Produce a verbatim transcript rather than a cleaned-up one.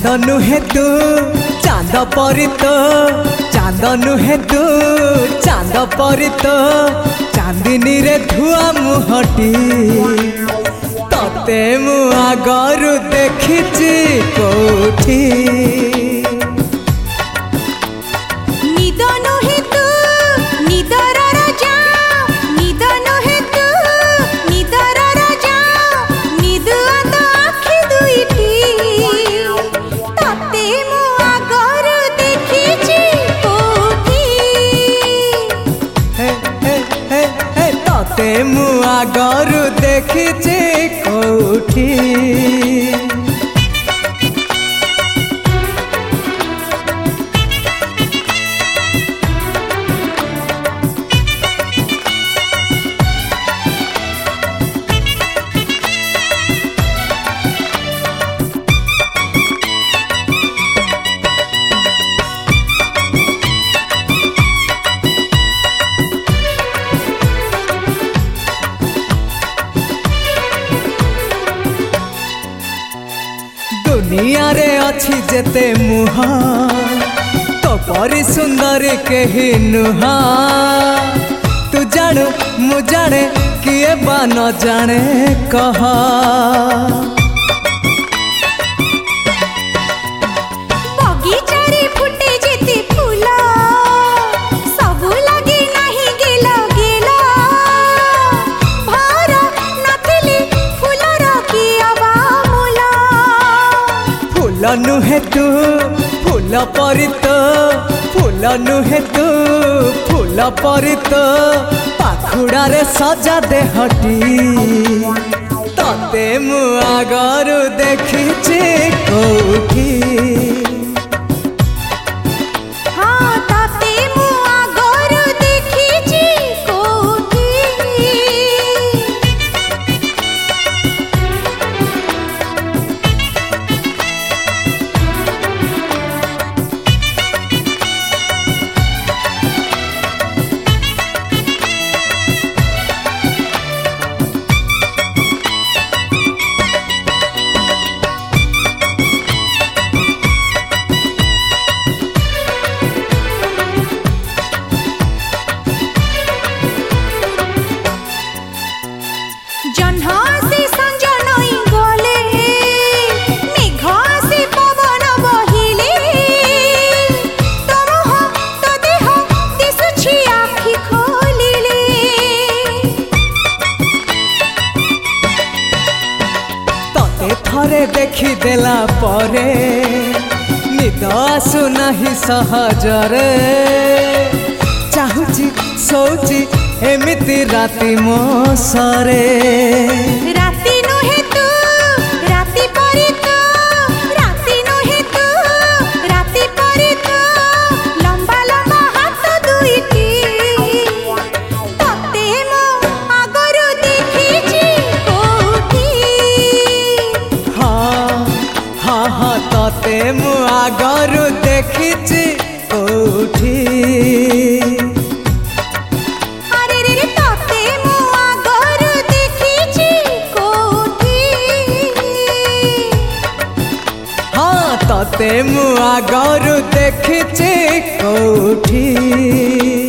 चांद नुहे तू चांद परी तो चांद नुहे तू चांद परी तो चांदिनी रे धुआ मुहटी तते मु आगरु देखिची कोठी ते मुआ गरु देखिचे कोठी दुनिया रे अच्छी जेते मुहा तो परी सुंदर केही नुहा तू जानू मु जाने किए बा न जाने कह फूल नुहे तू फूल परी तो फूल नुहे तू फूल परी तो पाखुड़ा रे सजा दे हटी तते मु आगरु देखिची कोठी थरे देखी देला परे निद आसु नहीं सहजरे चाहूची सोची एमिति राति मो सरे राति नुहे तू राति परी तो राति नुहे तू राति परी तो लंबा लंबा हाथ दुईटी तते मो आगरु देखिची कोठी हाँ हाँ तते मु आगरु देखिची कोठी अरे रे रे तते मु आगरु देखिची कोठी हाँ तते मु आगरु देखिची कोठी।